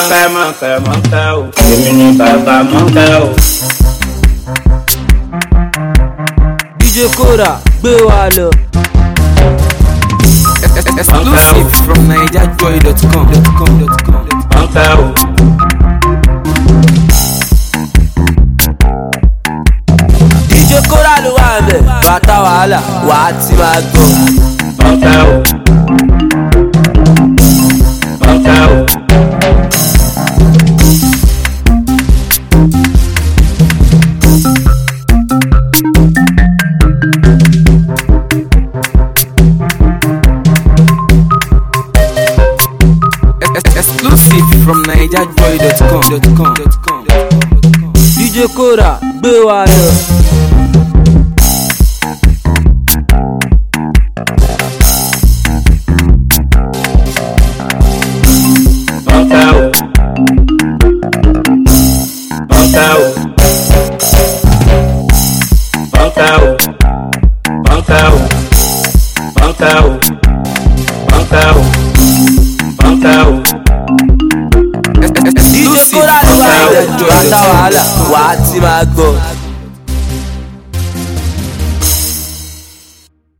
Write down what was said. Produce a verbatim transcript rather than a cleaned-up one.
Mọ̀kẹ́ mọ̀kẹ́ mọ̀kẹ́ o, èmi ni bàbá mọ̀kẹ́ o. D J Kora gbé wa lọ. Exclusive from naija joy dot com. Mọ̀kẹ́ o. D J Kora ló wà ń bẹ̀, bàtà wàhálà wà á ti máa gbọ́. Mọ̀kẹ́ o. Mọ̀kẹ́ o. Exclusive from naija joy dot com. D J Kora gbé wa lọ. Mọ̀kẹ́ o. Mọ̀kẹ́ o. Mọ̀kẹ́ o. Mọ̀kẹ́ o. Mọ̀kẹ́ o. Mọ̀kẹ́ o. Mọ̀kẹ́ o. D J Kora ló wà ń bẹ̀, bàtà wàhálà wà á ti máa gbọ́.